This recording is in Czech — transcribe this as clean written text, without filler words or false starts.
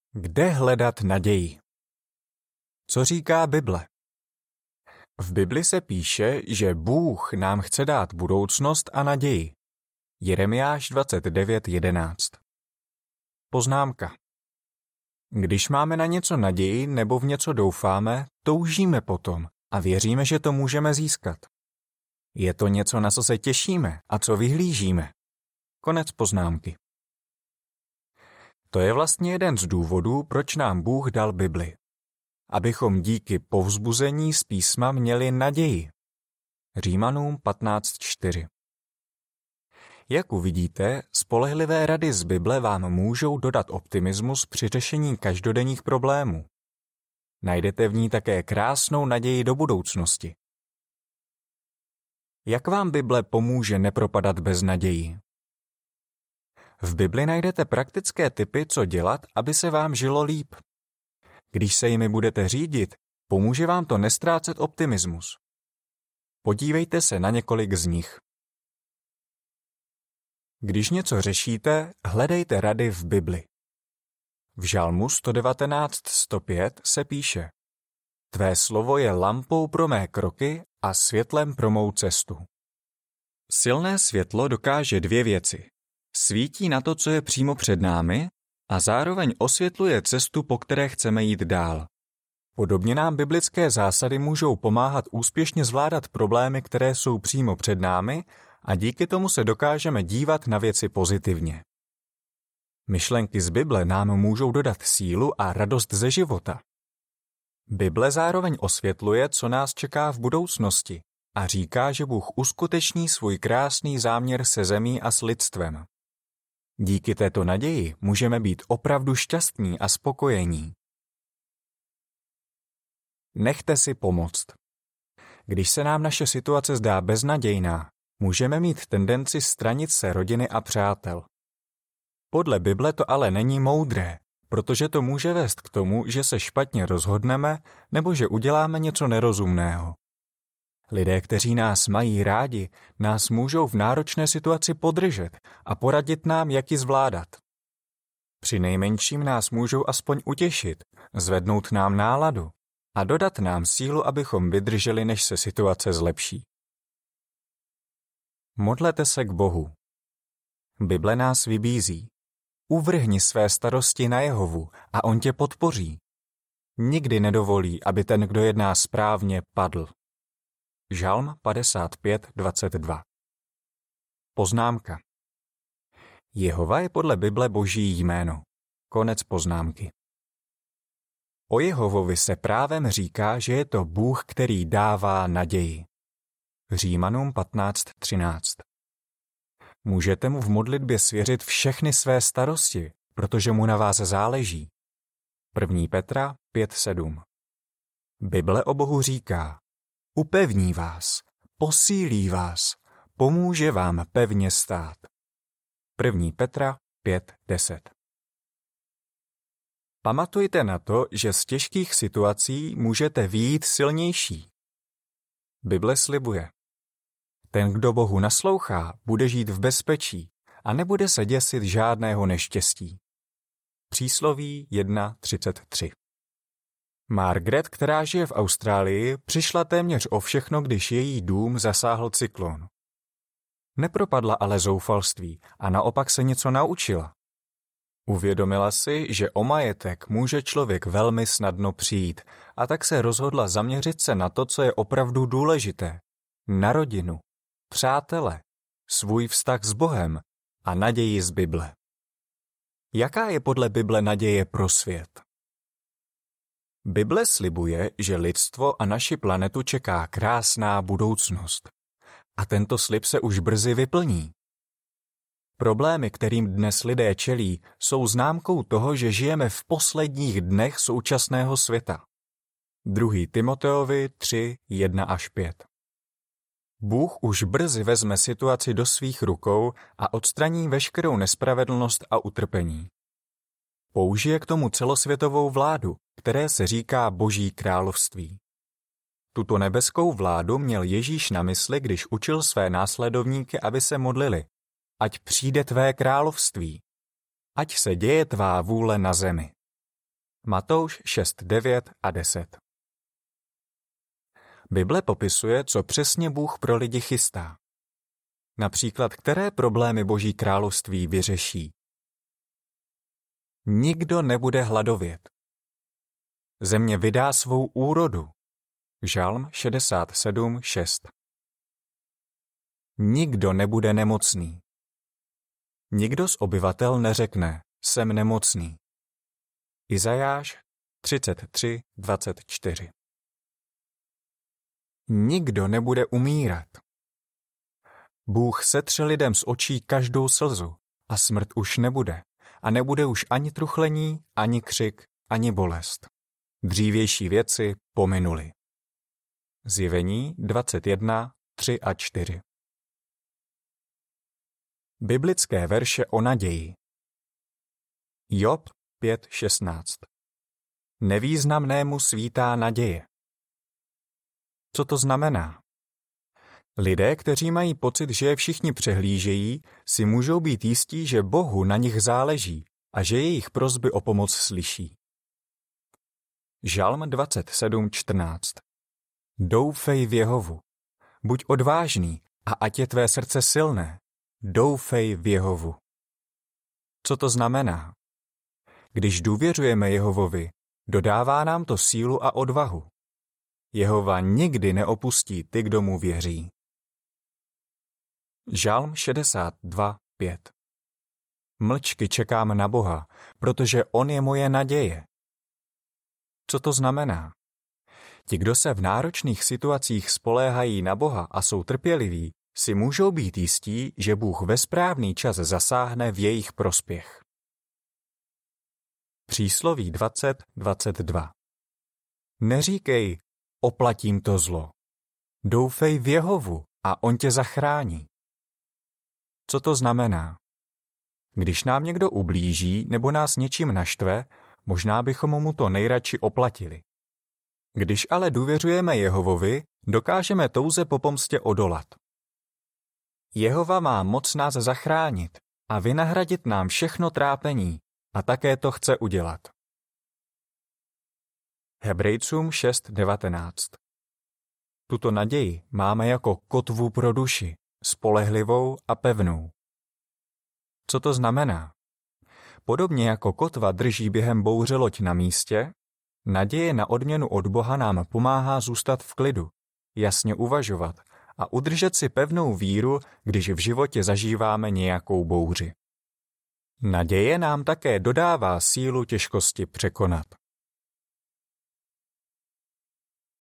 Kde hledat naději? Co říká Bible? V Bibli se píše, že Bůh nám chce dát budoucnost a naději. Jeremiáš 29:11. Poznámka. Když máme na něco naději nebo v něco doufáme, toužíme potom a věříme, že to můžeme získat. Je to něco, na co se těšíme a co vyhlížíme. Konec poznámky. To je vlastně jeden z důvodů, proč nám Bůh dal Bibli. Abychom díky povzbuzení z písma měli naději. Římanům 15:4. Jak uvidíte, spolehlivé rady z Bible vám můžou dodat optimismus při řešení každodenních problémů. Najdete v ní také krásnou naději do budoucnosti. Jak vám Bible pomůže nepropadat bez naději? V Bibli najdete praktické tipy, co dělat, aby se vám žilo líp. Když se jimi budete řídit, pomůže vám to nestrácet optimismus. Podívejte se na několik z nich. Když něco řešíte, hledejte rady v Bibli. V Žalmu 119:105 se píše: Tvé slovo je lampou pro mé kroky a světlem pro mou cestu. Silné světlo dokáže dvě věci. Svítí na to, co je přímo před námi, a zároveň osvětluje cestu, po které chceme jít dál. Podobně nám biblické zásady můžou pomáhat úspěšně zvládat problémy, které jsou přímo před námi, a díky tomu se dokážeme dívat na věci pozitivně. Myšlenky z Bible nám můžou dodat sílu a radost ze života. Bible zároveň osvětluje, co nás čeká v budoucnosti, a říká, že Bůh uskuteční svůj krásný záměr se zemí a s lidstvem. Díky této naději můžeme být opravdu šťastní a spokojení. Nechte si pomoct. Když se nám naše situace zdá beznadějná, můžeme mít tendenci stranit se rodiny a přátel. Podle Bible to ale není moudré, protože to může vést k tomu, že se špatně rozhodneme nebo že uděláme něco nerozumného. Lidé, kteří nás mají rádi, nás můžou v náročné situaci podržet a poradit nám, jak ji zvládat. Přinejmenším nás můžou aspoň utěšit, zvednout nám náladu a dodat nám sílu, abychom vydrželi, než se situace zlepší. Modlete se k Bohu. Bible nás vybízí. Uvrhni své starosti na Jehovu a on tě podpoří. Nikdy nedovolí, aby ten, kdo jedná správně, padl. Žalm 55:22. Poznámka. Jehova je podle Bible Boží jméno. Konec poznámky. O Jehovovi se právem říká, že je to Bůh, který dává naději. Římanům 15:13. Můžete mu v modlitbě svěřit všechny své starosti, protože mu na vás záleží. 1. Petra 5:7. Bible o Bohu říká: upevní vás, posílí vás, pomůže vám pevně stát. 1. Petra 5:10. Pamatujte na to, že z těžkých situací můžete vyjít silnější. Bible slibuje: ten, kdo Bohu naslouchá, bude žít v bezpečí a nebude se děsit žádného neštěstí. Přísloví 1:33. Margaret, která žije v Austrálii, přišla téměř o všechno, když její dům zasáhl cyklon. Nepropadla ale zoufalství a naopak se něco naučila. Uvědomila si, že o majetek může člověk velmi snadno přijít, a tak se rozhodla zaměřit se na to, co je opravdu důležité. Na rodinu, přátele, svůj vztah s Bohem a naději z Bible. Jaká je podle Bible naděje pro svět? Bible slibuje, že lidstvo a naši planetu čeká krásná budoucnost. A tento slib se už brzy vyplní. Problémy, kterým dnes lidé čelí, jsou známkou toho, že žijeme v posledních dnech současného světa. 2. Timoteovi 3:1-5. Bůh už brzy vezme situaci do svých rukou a odstraní veškerou nespravedlnost a utrpení. Použije k tomu celosvětovou vládu, které se říká Boží království. Tuto nebeskou vládu měl Ježíš na mysli, když učil své následovníky, aby se modlili: ať přijde tvé království, ať se děje tvá vůle na zemi. Matouš 6, 9 a 10. Bible popisuje, co přesně Bůh pro lidi chystá. Například, které problémy Boží království vyřeší. Nikdo nebude hladovět. Země vydá svou úrodu. Žalm 67, 6. Nikdo nebude nemocný. Nikdo z obyvatel neřekne, jsem nemocný. Izajáš 33, 24. Nikdo nebude umírat. Bůh setře lidem z očí každou slzu a smrt už nebude a nebude už ani truchlení, ani křik, ani bolest. Dřívější věci pominuly. Zjevení 21, 3 a 4. Biblické verše o naději. Job 5:16. Nevýznamnému svítá naděje. Co to znamená? Lidé, kteří mají pocit, že je všichni přehlížejí, si můžou být jistí, že Bohu na nich záleží a že jejich prosby o pomoc slyší. Žalm 27:14. Doufej v Jehovu. Buď odvážný a ať je tvé srdce silné. Doufej v Jehovu. Co to znamená? Když důvěřujeme Jehovovi, dodává nám to sílu a odvahu. Jehova nikdy neopustí ty, kdo mu věří. Žalm 62:5. Mlčky čekám na Boha, protože on je moje naděje. Co to znamená? Ti, kdo se v náročných situacích spoléhají na Boha a jsou trpěliví, si můžou být jistí, že Bůh ve správný čas zasáhne v jejich prospěch. Přísloví 20:22. Neříkej, oplatím to zlo. Doufej v Jehovu a on tě zachrání. Co to znamená? Když nám někdo ublíží nebo nás něčím naštve, možná bychom mu to nejradši oplatili. Když ale důvěřujeme Jehovovi, dokážeme touze po pomstě odolat. Jehova má moc nás zachránit a vynahradit nám všechno trápení a také to chce udělat. Hebrejcům 6:19. Tuto naději máme jako kotvu pro duši, spolehlivou a pevnou. Co to znamená? Podobně jako kotva drží během bouře loď na místě, naděje na odměnu od Boha nám pomáhá zůstat v klidu, jasně uvažovat a udržet si pevnou víru, když v životě zažíváme nějakou bouři. Naděje nám také dodává sílu těžkosti překonat.